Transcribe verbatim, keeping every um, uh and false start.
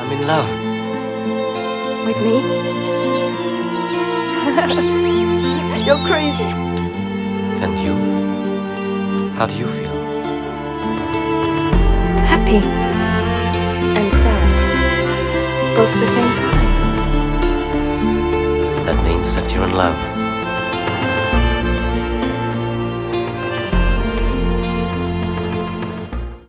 I'm in love. With me? You're crazy. And you? How do you feel? Happy and sad, both at the same time. That means that you're in love.